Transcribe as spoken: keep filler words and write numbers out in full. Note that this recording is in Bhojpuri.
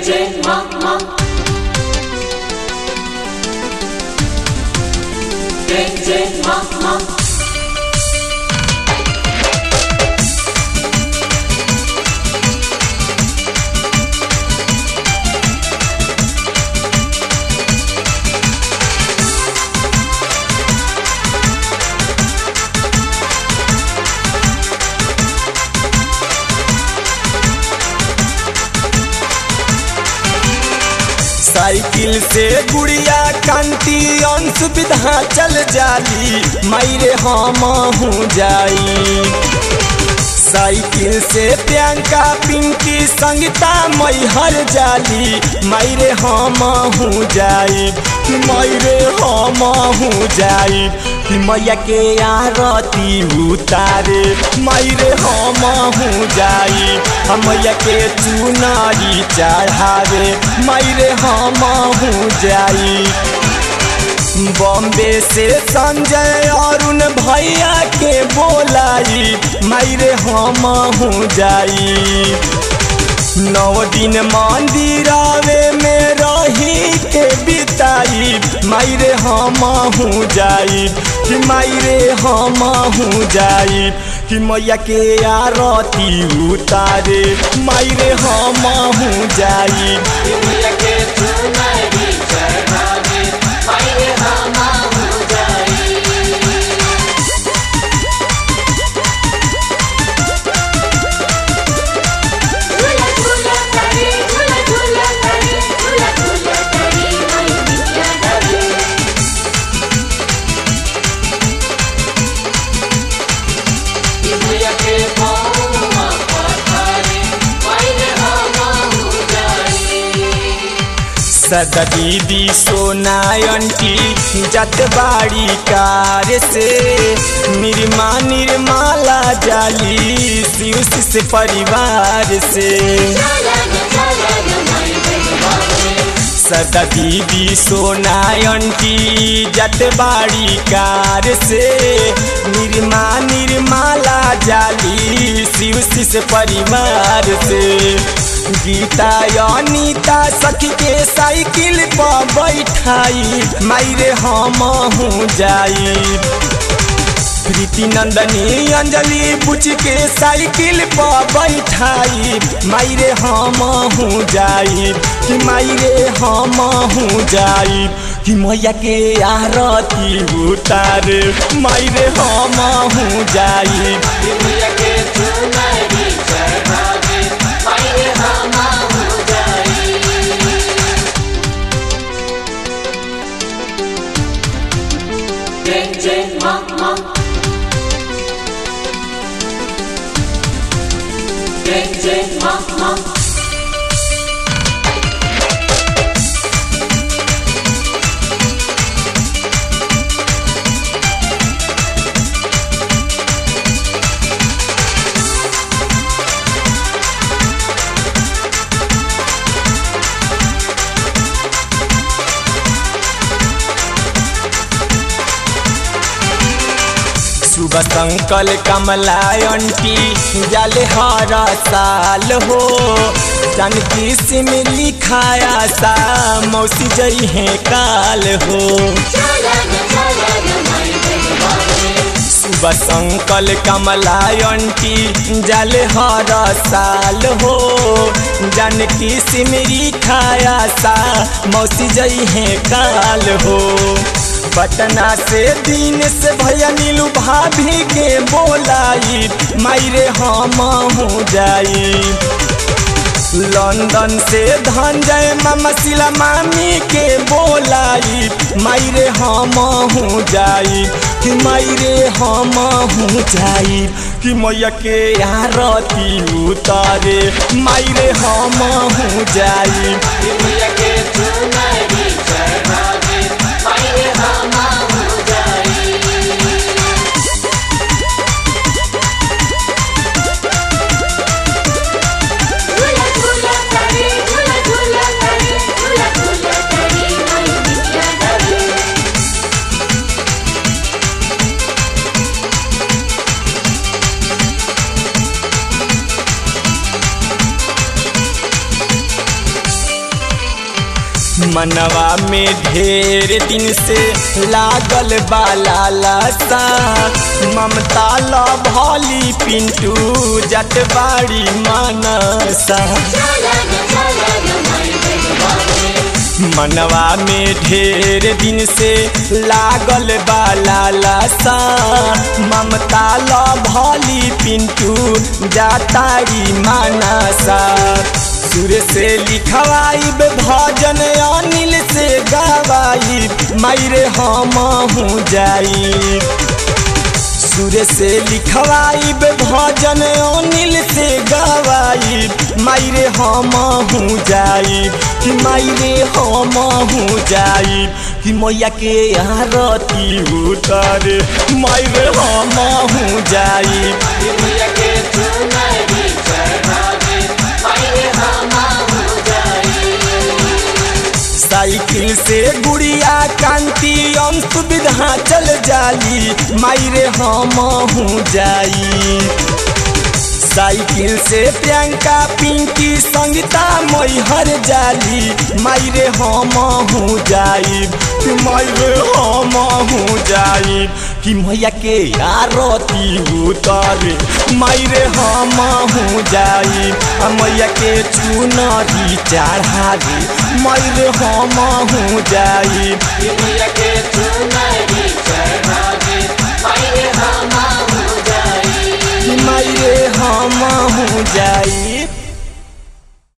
Jai Ma Ma. Jai Jai Ma Ma. Cycle से गुड़िया कांति अंश विधा चल जाली मायरे हम हूँ जाई। साइकिल से प्रियंका पिंकी संगीता मैहर जाली मायरे हम हूँ जाई। मायरे हम हूँ जाई कि मैया के आरती उतारे मायरे हम हूँ जाई। हम मैया के चुनारी चढ़ावे मायरे हम हूँ जाई। बॉम्बे से संजय अरुण भैया के बोलाई मायरे हम हूँ जाई। नौ दिन मंदिरावे में रही के बिताई मायरे हम हूँ जाई। कि मायरे हम हूँ जाई कि मैया के आरती उतारे मायरे हम हूँ जाई। मैया के चुनारी चढ़ावे मायरे हम हूँ जाई। झूला झूला करे झूला झूला करे झूला झूला करे माई बिटिया डरे। मैया के पौआ पथारे मायरे हम हूँ जाई। सदा दीदी सोना आंटी जत बाड़ी कार से निर्मा निर्माला जाली शिव से परिवार से। सदा दीदी सोना आंटी जत बाड़ी कार से निर्मा निर्माला जाली शिव से परिवार से। गीता अनीता सखी के साइकिल पर बैठाई मायरे हम हूँ जाई। प्रीति नंदनी अंजलि बुच के साइकिल पर बैठाई मायरे हम हूँ जाई। कि मायरे हम हूँ जाई कि मैया के आरती उतारे मायरे हम हूँ जाई। मैया के चुनारी चढ़ावे मायरे हम हूँ जाई। Jai Jai Ma Ma. Jai Jai Ma Ma. सुबह संकल कमला आंटी जाले हर साल हो। जानकी सिम लिखाया सा मौसी जई है काल हो। सुबह संकल कमला आंटी जाले हर साल हो। जानकी सिम लिखाया सा मौसी जई है काल हो। पटना से दिन से भैया नीलू भाभी के बोलाई मायरे हम हूँ जाई। लंदन से धनजय मामा शिला मामी के बोलाई मायरे हम हूँ जाई। कि मायरे हम हूँ जाई कि मैया के आरती उतारे मायरे हम हूँ जाई। मैया के चुनारी चढ़ावे मायरे हम हूँ जाई। झूला झूला करे झूला झूला करे झूला झूला करे माई बिटिया डरे। मनवा में ढेर दिन से लागल बाला लासा ममता ला भोली पिंटू जट बाड़ी मानसा मनवा में ढेर दिन से लागल बाला लासा ममता ला भोली पिंटू जातारी मानसा सुर से लिखवाइब भजन अनिल से गवाई मायरे हम हूँ जाई सुर से लिखवाइब भजन अनिल से गवाई मायरे हम हूँ जाई कि मायरे हम हूँ जाई कि मैया के आरती उतारे मायरे हम हूँ जाई मैया के चुनरी चढ़ावे मायरे हम हो जाई साइकिल से गुड़िया कांति अंश विधा चल जाली मायरे हम हूँ जाई साइकिल से प्रियंका पिंकी संगीता मैहर जाली मायरे हम हूँ जाई मायरे हम हूँ जाई कि मैया के आरती उतारे मायरे हम हूँ जाई मैया के चुनरी चढ़ावे मायरे हम हूँ जाई मैया के चुनरी चढ़ावे मायरे हम हो जाई मायरे हम हूँ जाई।